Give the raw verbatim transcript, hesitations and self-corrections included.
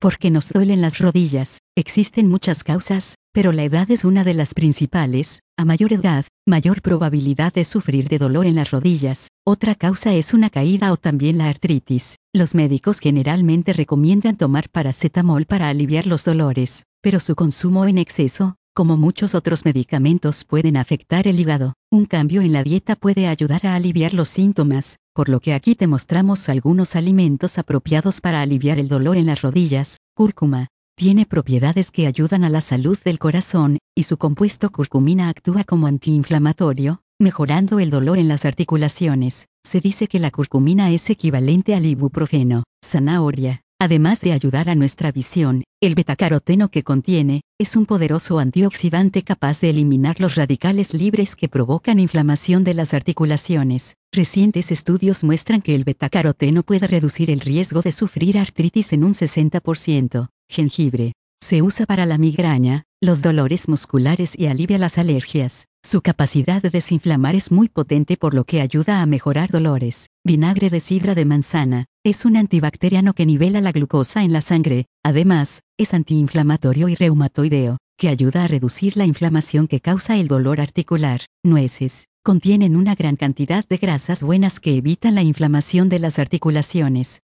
¿Por qué nos duelen las rodillas? Existen muchas causas, pero la edad es una de las principales. A mayor edad, mayor probabilidad de sufrir de dolor en las rodillas. Otra causa es una caída o también la artritis. Los médicos generalmente recomiendan tomar paracetamol para aliviar los dolores, pero su consumo en exceso, como muchos otros medicamentos, pueden afectar el hígado. Un cambio en la dieta puede ayudar a aliviar los síntomas, por lo que aquí te mostramos algunos alimentos apropiados para aliviar el dolor en las rodillas. Cúrcuma. Tiene propiedades que ayudan a la salud del corazón, y su compuesto curcumina actúa como antiinflamatorio, mejorando el dolor en las articulaciones. Se dice que la curcumina es equivalente al ibuprofeno. Zanahoria. Además de ayudar a nuestra visión, el betacaroteno que contiene, es un poderoso antioxidante capaz de eliminar los radicales libres que provocan inflamación de las articulaciones. Recientes estudios muestran que el betacaroteno puede reducir el riesgo de sufrir artritis en un sesenta por ciento. Jengibre. Se usa para la migraña, los dolores musculares y alivia las alergias. Su capacidad de desinflamar es muy potente, por lo que ayuda a mejorar dolores. Vinagre de sidra de manzana. Es un antibacteriano que nivela la glucosa en la sangre. Además, es antiinflamatorio y reumatoideo, que ayuda a reducir la inflamación que causa el dolor articular. Nueces. Contienen una gran cantidad de grasas buenas que evitan la inflamación de las articulaciones.